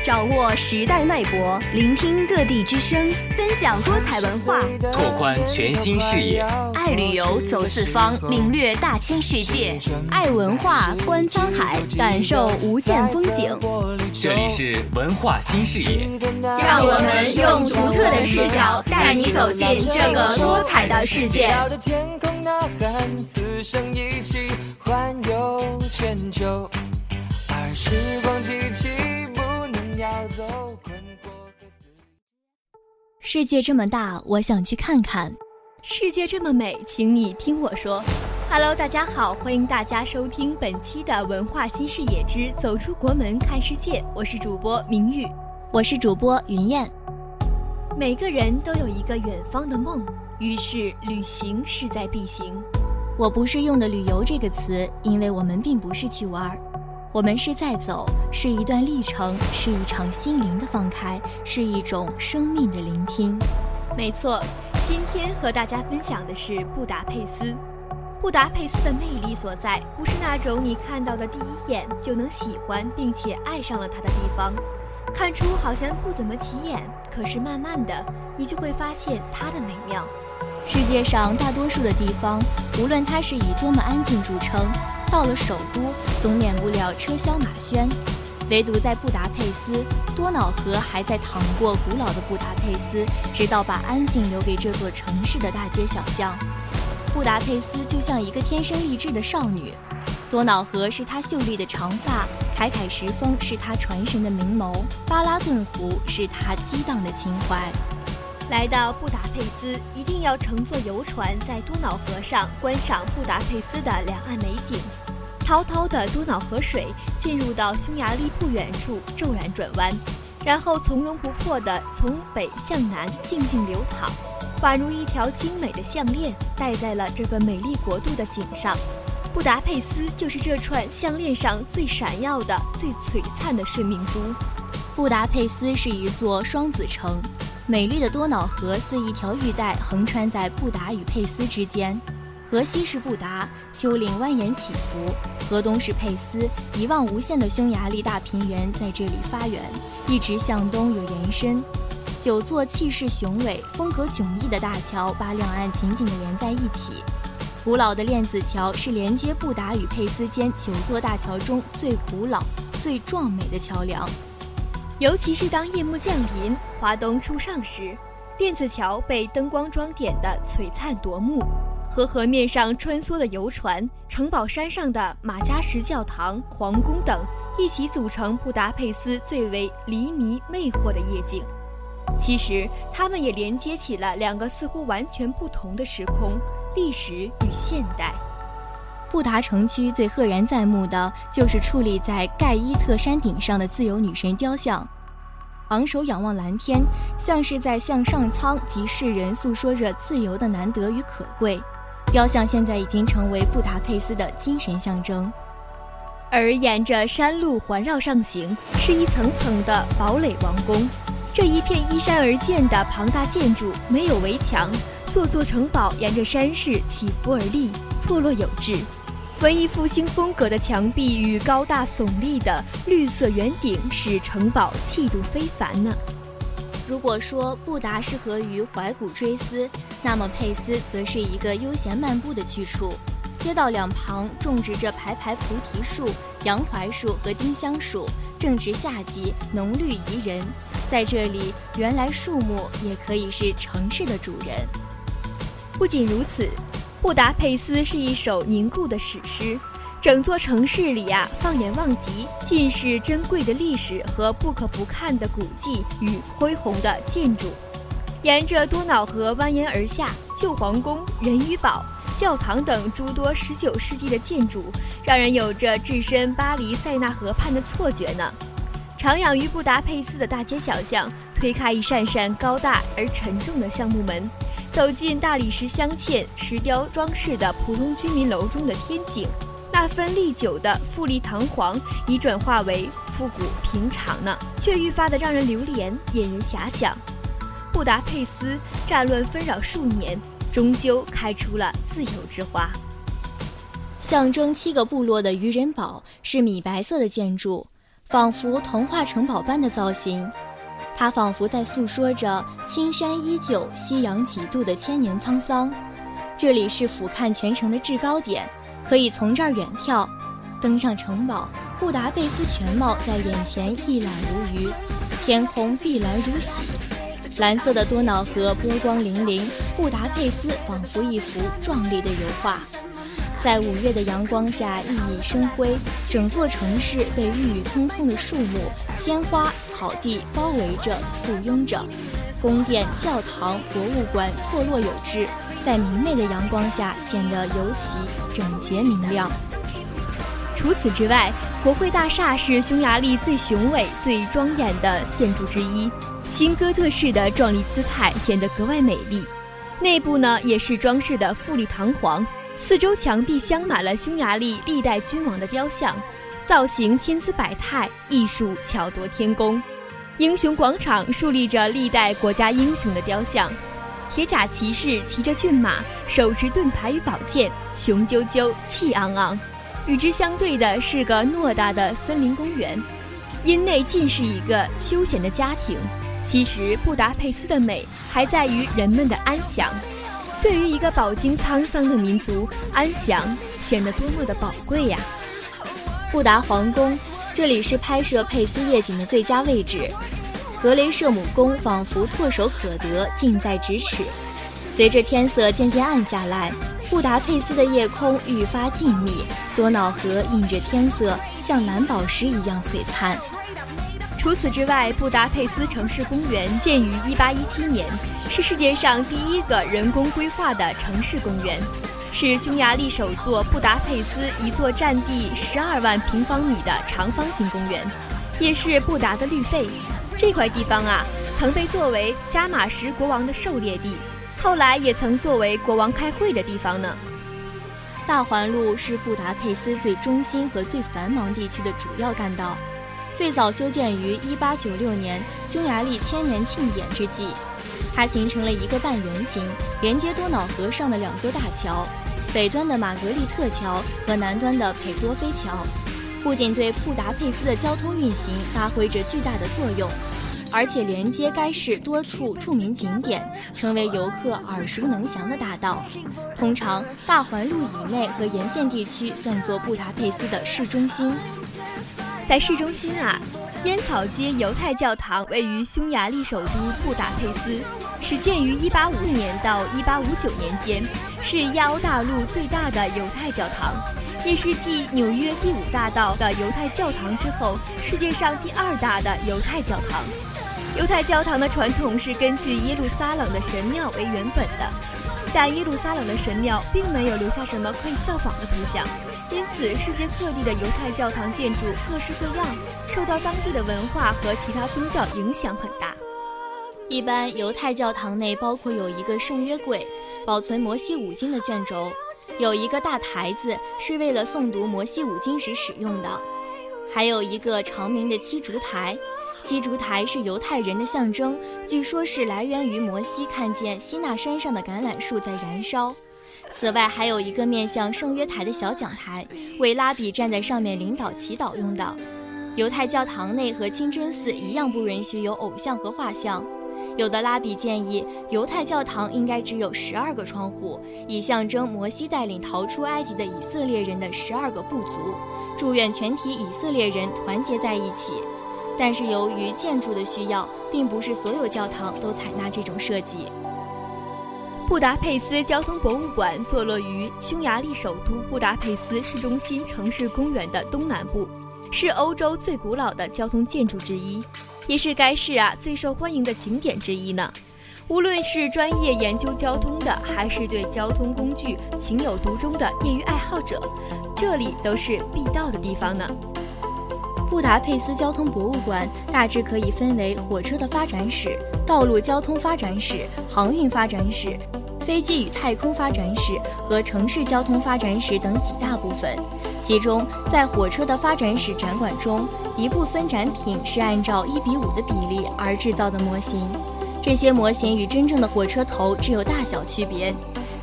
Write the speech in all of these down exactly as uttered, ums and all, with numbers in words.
掌握时代脉搏，聆听各地之声，分享多彩文化， 拓宽全新视野。 爱旅游，走四方，领略大千世界； 爱文化，观沧海，感受无限风景。 这里是文化新视野， 让我们用独特的视角带你走进这个多彩的世界。 此生一起环游全球，而时光机器不能要走困惑和自由。 世界这么大，我想去看看。 世界这么美，请你听我说。Hello， 大家好，欢迎大家收听本期的文化新视野之走出国门看世界，我是主播明玉， 我是主播云燕。 每个人都有一个远方的梦，于是旅行势在必行。 我不是用的旅游这个词，因为我们并不是去玩，我们是在走，是一段历程，是一场心灵的放开，是一种生命的聆听。 没错，今天和大家分享的是布达佩斯。布达佩斯的魅力所在，不是那种你看到的第一眼就能喜欢并且爱上了它的地方，看出好像不怎么起眼，可是慢慢的你就会发现它的美妙。 世界上大多数的地方，无论它是以多么安静著称，到了首都总免不了车厢马喧，唯独在布达佩斯，多瑙河还在淌过古老的布达佩斯，直到把安静留给这座城市的大街小巷。布达佩斯就像一个天生丽质的少女，多瑙河是她秀丽的长发，凯凯什峰是她传神的明眸，巴拉顿湖是她激荡的情怀。 来到布达佩斯，一定要乘坐游船，在多瑙河上观赏布达佩斯的两岸美景。滔滔的多瑙河水进入到匈牙利不远处，骤然转弯，然后从容不迫地从北向南静静流淌，宛如一条精美的项链，戴在了这个美丽国度的颈上。布达佩斯就是这串项链上最闪耀的、最璀璨的生命珠。 布达佩斯是一座双子城，美丽的多瑙河似一条玉带横穿在布达与佩斯之间，河西是布达，丘陵蜿蜒起伏；河东是佩斯，一望无限的匈牙利大平原在这里发源，一直向东有延伸。九座气势雄伟、风格迥异的大桥把两岸紧紧地连在一起。古老的链子桥是连接布达与佩斯间九座大桥中最古老、最壮美的桥梁。 尤其是当夜幕降临，华灯初上时，链子桥被灯光装点的璀璨夺目，和河面上穿梭的游船、城堡山上的马加什教堂、皇宫等一起组成布达佩斯最为离迷魅惑的夜景。其实它们也连接起了两个似乎完全不同的时空，历史与现代。 布达城区最赫然在目的就是矗立在盖伊特山顶上的自由女神雕像，昂首仰望蓝天，像是在向上苍及世人诉说着自由的难得与可贵。雕像现在已经成为布达佩斯的精神象征。 而沿着山路环绕上行，是一层层的堡垒王宫。这一片依山而建的庞大建筑没有围墙，座座城堡沿着山势起伏而立，错落有致。文艺复兴风格的墙壁与高大耸立的绿色圆顶使城堡气度非凡呢。 如果说布达适合于怀古追思，那么佩斯则是一个悠闲漫步的去处。街道两旁种植着排排菩提树、洋槐树和丁香树，正值夏季，浓绿宜人。在这里，原来树木也可以是城市的主人。 不仅如此，布达佩斯是一首凝固的史诗，整座城市里啊，放眼望极，尽是珍贵的历史和不可不看的古迹与恢宏的建筑。沿着多瑙河蜿蜒而下，旧皇宫、人鱼堡、教堂等诸多十九世纪的建筑，让人有着置身巴黎塞纳河畔的错觉呢。徜徉于布达佩斯的大街小巷，推开一扇扇高大而沉重的橡木门，走进大理石镶嵌、石雕装饰的普通居民楼中的天井，那份历久的富丽堂皇已转化为复古平常呢，却愈发的让人流连，引人遐想。布达佩斯战乱纷扰数年，终究开出了自由之花。 象征七个部落的渔人堡是米白色的建筑， 仿佛童话城堡般的造型。它仿佛在诉说着青山依旧，夕阳几度的千年沧桑。这里是俯瞰全城的制高点，可以从这儿远眺，登上城堡，布达佩斯全貌在眼前一览无余，天空碧蓝如洗，蓝色的多瑙河波光粼粼，布达佩斯仿佛一幅壮丽的油画，在五月的阳光下熠熠生辉，整座城市被郁郁葱葱的树木、鲜花、草地包围着、簇拥着，宫殿、教堂、博物馆错落有致，在明媚的阳光下显得尤其整洁明亮。 除此之外，国会大厦是匈牙利最雄伟、最庄严的建筑之一，新哥特式的壮丽姿态显得格外美丽。内部呢，也是装饰的富丽堂皇，四周墙壁镶满了匈牙利历代君王的雕像，造型千姿百态，艺术巧夺天工。英雄广场树立着历代国家英雄的雕像，铁甲骑士骑着骏马，手持盾牌与宝剑，雄赳赳，气昂昂。与之相对的是个偌大的森林公园，因内尽是一个休闲的家庭。其实布达佩斯的美还在于人们的安详。对于一个饱经沧桑的民族，安详显得多么的宝贵呀！ 布达皇宫，这里是拍摄佩斯夜景的最佳位置。格雷舍姆宫仿佛唾手可得，近在咫尺。随着天色渐渐暗下来，布达佩斯的夜空愈发静谧，多瑙河映着天色，像蓝宝石一样璀璨。 除此之外，布达佩斯城市公园建于一八一七年，是世界上第一个人工规划的城市公园，是匈牙利首座布达佩斯一座占地十二万平方米的长方形公园，也是布达的绿肺。这块地方啊，曾被作为加马什国王的狩猎地，后来也曾作为国王开会的地方呢。 大环路是布达佩斯最中心和最繁忙地区的主要干道，最早修建于一八九六年匈牙利千年庆典之际。它形成了一个半圆形，连接多瑙河上的两座大桥，北端的玛格丽特桥和南端的佩多菲桥，不仅对布达佩斯的交通运行发挥着巨大的作用，而且连接该市多处著名景点，成为游客耳熟能详的大道。通常大环路以内和沿线地区算作布达佩斯的市中心。 在市中心啊，烟草街犹太教堂位于匈牙利首都布达佩斯，始建于一八五四年到一八五九年间，是亚欧大陆最大的犹太教堂，也是继纽约第五大道的犹太教堂之后，世界上第二大的犹太教堂。犹太教堂的传统是根据耶路撒冷的神庙为原本的，但耶路撒冷的神庙并没有留下什么可以效仿的图像，因此世界各地的犹太教堂建筑各式各样，受到当地的文化和其他宗教影响很大。 一般犹太教堂内包括有一个圣约柜，保存摩西五经的卷轴，有一个大台子是为了诵读摩西五经时使用的，还有一个长明的七烛台。七烛台是犹太人的象征，据说是来源于摩西看见西奈山上的橄榄树在燃烧。此外还有一个面向圣约台的小讲台，为拉比站在上面领导祈祷用的。犹太教堂内和清真寺一样不允许有偶像和画像。有的拉比建议犹太教堂应该只有十二个窗户，以象征摩西带领逃出埃及的以色列人的十二个部族，祝愿全体以色列人团结在一起。但是由于建筑的需要，并不是所有教堂都采纳这种设计。 布达佩斯交通博物馆坐落于匈牙利首都布达佩斯市中心城市公园的东南部，是欧洲最古老的交通建筑之一，也是该市啊最受欢迎的景点之一呢。无论是专业研究交通的，还是对交通工具情有独钟的业余爱好者，这里都是必到的地方呢。 布达佩斯交通博物馆大致可以分为火车的发展史、道路交通发展史、航运发展史、飞机与太空发展史和城市交通发展史等几大部分。其中在火车的发展史展馆中，一部分展品是按照一比五的比例而制造的模型，这些模型与真正的火车头只有大小区别。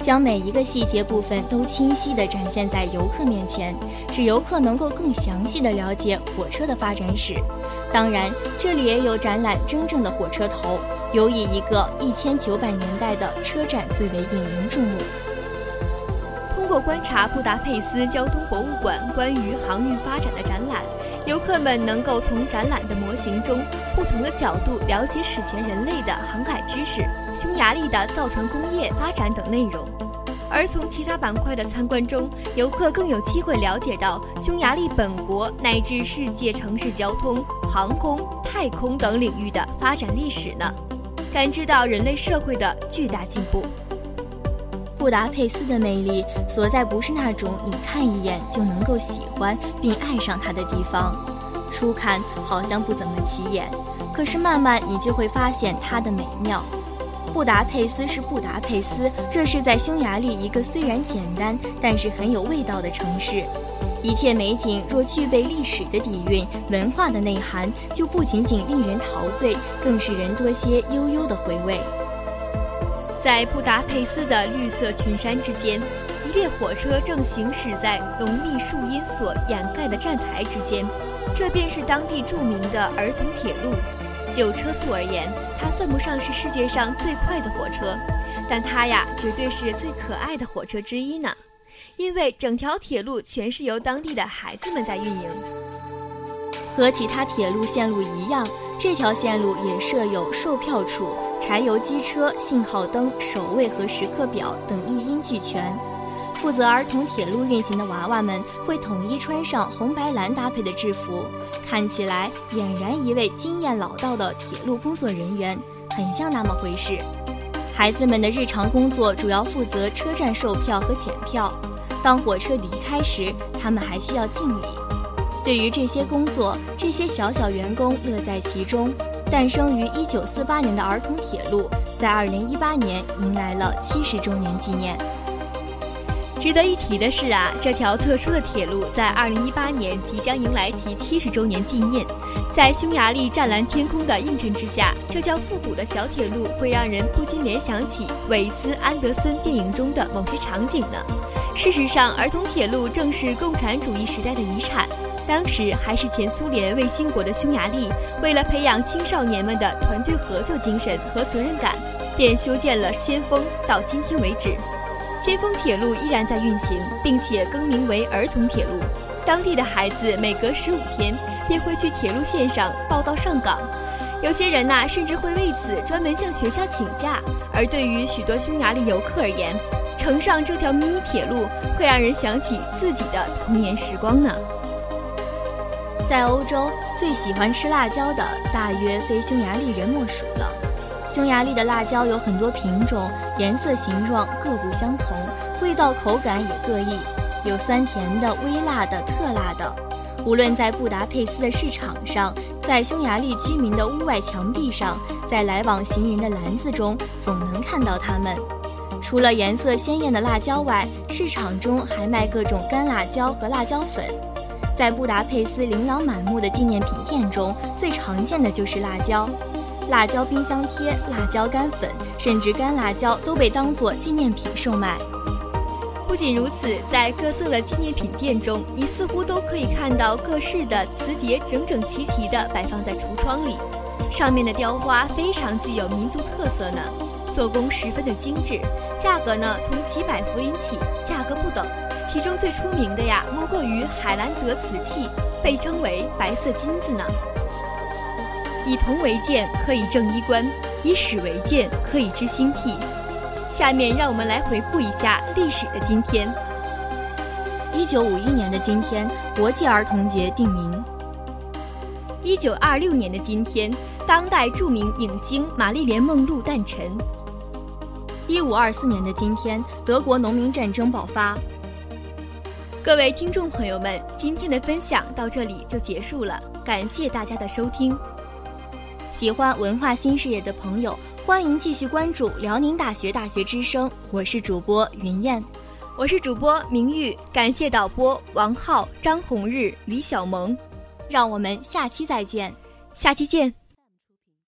将每一个细节部分都清晰地展现在游客面前，使游客能够更详细地了解火车的发展史。当然，这里也有展览真正的火车头，尤以一个一千九百年代的车站最为引人注目。 通过观察布达佩斯交通博物馆关于航运发展的展览，游客们能够从展览的模型中不同的角度了解史前人类的航海知识、匈牙利的造船工业发展等内容。而从其他板块的参观中，游客更有机会了解到匈牙利本国乃至世界城市交通、航空、太空等领域的发展历史呢，感知到人类社会的巨大进步。 布达佩斯的魅力所在不是那种你看一眼就能够喜欢并爱上它的地方，初看好像不怎么起眼，可是慢慢你就会发现它的美妙。布达佩斯是布达佩斯，这是在匈牙利一个虽然简单但是很有味道的城市。一切美景若具备历史的底蕴、文化的内涵，就不仅仅令人陶醉，更使人多些悠悠的回味。 在布达佩斯的绿色群山之间，一列火车正行驶在浓密树荫所掩盖的站台之间，这便是当地著名的儿童铁路。就车速而言，它算不上是世界上最快的火车，但它呀，绝对是最可爱的火车之一呢。因为整条铁路全是由当地的孩子们在运营。 和其他铁路线路一样，这条线路也设有售票处、柴油机车、信号灯、守卫和时刻表等一应俱全。负责儿童铁路运行的娃娃们会统一穿上红白蓝搭配的制服，看起来俨然一位经验老道的铁路工作人员，很像那么回事。孩子们的日常工作主要负责车站售票和检票，当火车离开时，他们还需要敬礼。对于这些工作，这些小小员工乐在其中。诞生于一九四八年的儿童铁路，在二零一八年迎来了七十周年纪念。 值得一提的是啊，这条特殊的铁路在二零一八年即将迎来其七十周年纪念。在匈牙利湛蓝天空的映衬之下，这条复古的小铁路会让人不禁联想起韦斯安德森电影中的某些场景呢。事实上，儿童铁路正是共产主义时代的遗产。当时还是前苏联卫星国的匈牙利，为了培养青少年们的团队合作精神和责任感，便修建了先锋，到今天为止。先锋铁路依然在运行，并且更名为儿童铁路。当地的孩子每隔十五天便会去铁路线上报到上岗，有些人呐、啊，甚至会为此专门向学校请假。而对于许多匈牙利游客而言，乘上这条迷你铁路会让人想起自己的童年时光呢。 在欧洲，最喜欢吃辣椒的大约非匈牙利人莫属了。匈牙利的辣椒有很多品种，颜色形状各不相同，味道口感也各异，有酸甜的、微辣的、特辣的。无论在布达佩斯的市场上，在匈牙利居民的屋外墙壁上，在来往行人的篮子中，总能看到它们。除了颜色鲜艳的辣椒外，市场中还卖各种干辣椒和辣椒粉。在布达佩斯琳琅满目的纪念品店中，最常见的就是辣椒。辣椒冰箱贴、辣椒干粉，甚至干辣椒都被当作纪念品售卖。 不仅如此，在各色的纪念品店中，你似乎都可以看到各式的瓷碟整整齐齐地摆放在橱窗里，上面的雕花非常具有民族特色呢，做工十分的精致，价格呢从几百福林起，价格不等。其中最出名的呀，莫过于海兰德瓷器，被称为白色金子呢。以铜为鉴，可以正衣冠；以史为鉴，可以知兴替。下面让我们来回顾一下历史的今天。 一九五一年的今天，国际儿童节定名。 一九二六年的今天，当代著名影星玛丽莲·梦露诞辰。 一五二四年的今天，德国农民战争爆发。 各位听众朋友们，今天的分享到这里就结束了，感谢大家的收听。 喜欢文化新视野的朋友，欢迎继续关注辽宁大学大学之声，我是主播云燕， 我是主播明玉，感谢导播王浩、张红日、李小萌， 让我们下期再见， 下期见。